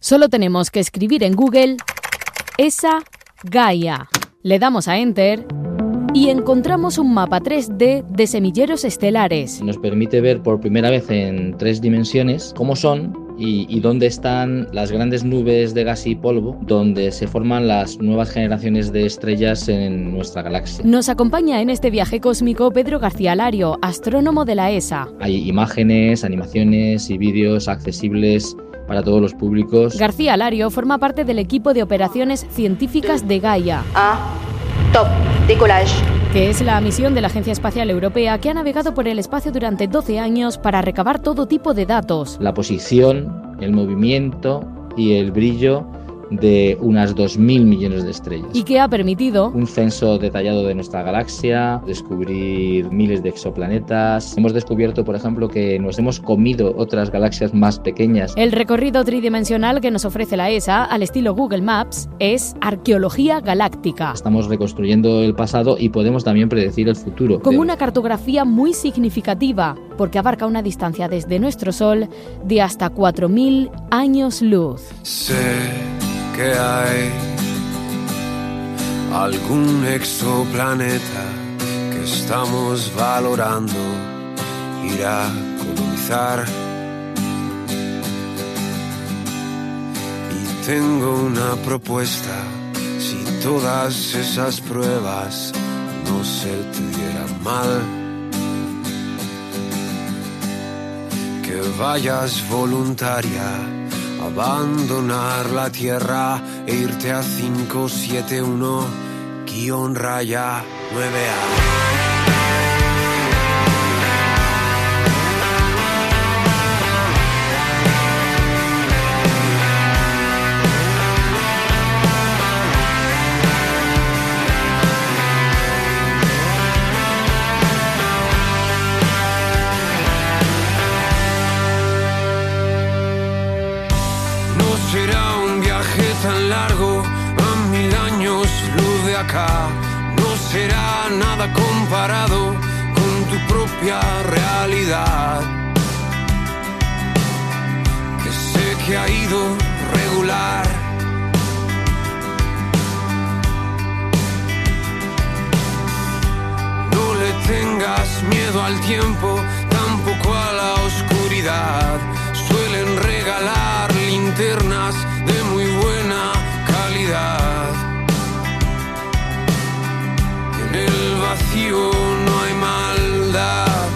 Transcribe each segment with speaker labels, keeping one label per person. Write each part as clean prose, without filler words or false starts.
Speaker 1: Solo tenemos que escribir en Google ESA Gaia. Le damos a Enter y encontramos un mapa 3D de semilleros estelares.
Speaker 2: Nos permite ver por primera vez en 3 dimensiones cómo son y dónde están las grandes nubes de gas y polvo donde se forman las nuevas generaciones de estrellas en nuestra galaxia.
Speaker 1: Nos acompaña en este viaje cósmico Pedro García Lario, astrónomo de la ESA.
Speaker 2: Hay imágenes, animaciones y vídeos accesibles para todos los públicos.
Speaker 1: García Lario forma parte del equipo de operaciones científicas de Gaia.
Speaker 3: Top, décollage.
Speaker 1: Que es la misión de la Agencia Espacial Europea que ha navegado por el espacio durante 12 años para recabar todo tipo de datos.
Speaker 2: La posición, el movimiento y el brillo de unas 2.000 millones de estrellas.
Speaker 1: Y que ha permitido
Speaker 2: un censo detallado de nuestra galaxia, descubrir miles de exoplanetas. Hemos descubierto, por ejemplo, que nos hemos comido otras galaxias más pequeñas.
Speaker 1: El recorrido tridimensional que nos ofrece la ESA, al estilo Google Maps, es arqueología galáctica.
Speaker 2: Estamos reconstruyendo el pasado y podemos también predecir el futuro.
Speaker 1: Con una cartografía muy significativa, porque abarca una distancia desde nuestro Sol de hasta 4.000 años luz.
Speaker 4: Que hay algún exoplaneta que estamos valorando ir a colonizar. Y tengo una propuesta: si todas esas pruebas no se te dieran mal, que vayas voluntaria, abandonar la Tierra e irte a 571-9A. Será un viaje tan largo, a 1000 años luz de acá. No será nada comparado con tu propia realidad, que sé que ha ido regular. No le tengas miedo al tiempo, tampoco a la oscuridad. Suelen regalar linternas de muy buena calidad. En el vacío no hay maldad.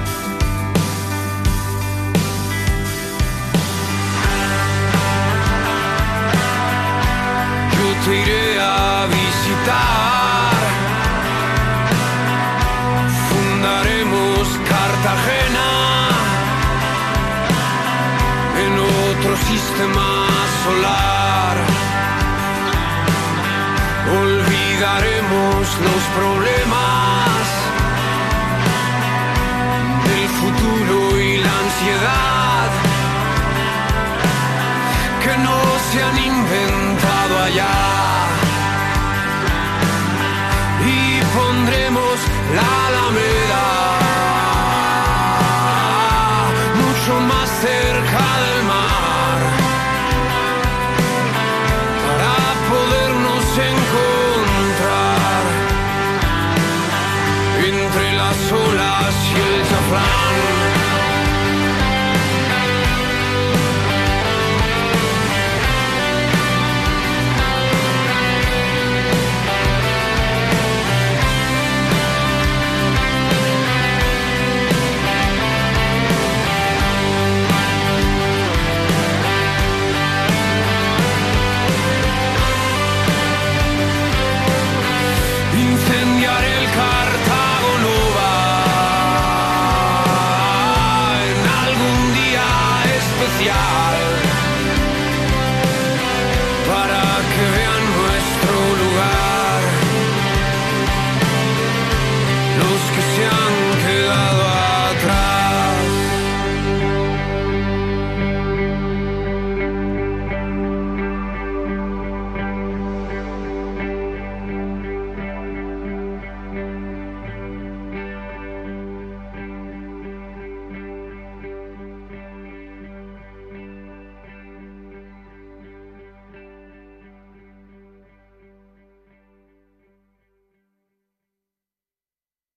Speaker 4: Yo te iré a visitar. Fundaremos Cartagena en otro sistema solar. Olvidaremos los problemas del futuro y la ansiedad que no se han inventado allá.